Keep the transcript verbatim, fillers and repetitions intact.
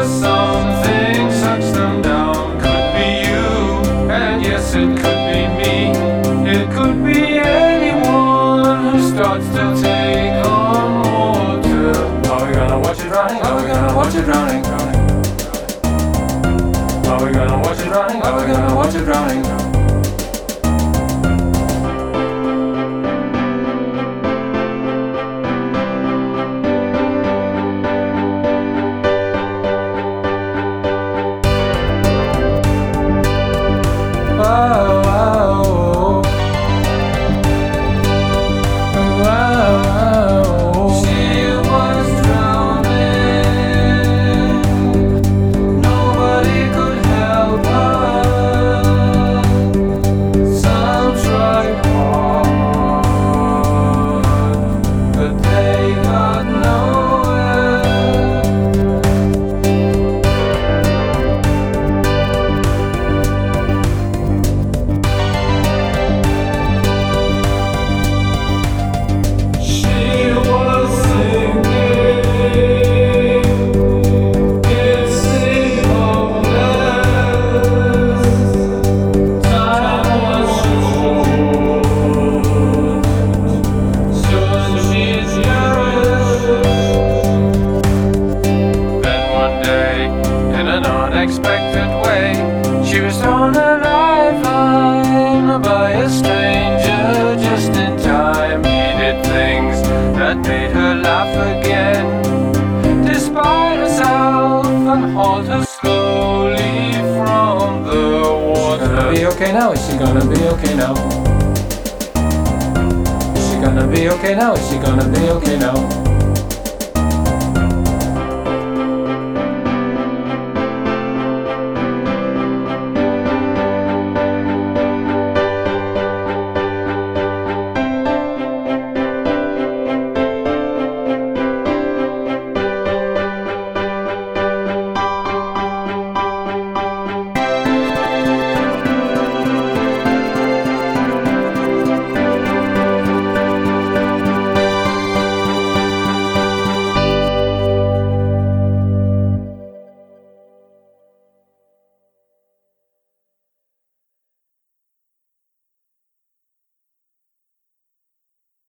where something sucks them down. Could be you, and yes, it could be me. It could be anyone who starts to take on water. Are we gonna watch it drowning? Are we gonna watch it drowning? Drowning. Are we gonna watch it drowning? Are we gonna watch it drowning? Unexpected way, she was on a lifeline by a stranger just in time. He did things that made her laugh again, despite herself, and hauled her slowly from the water. Is she gonna be okay now? Is she gonna be okay now? Is she gonna be okay now? Is she gonna be okay now?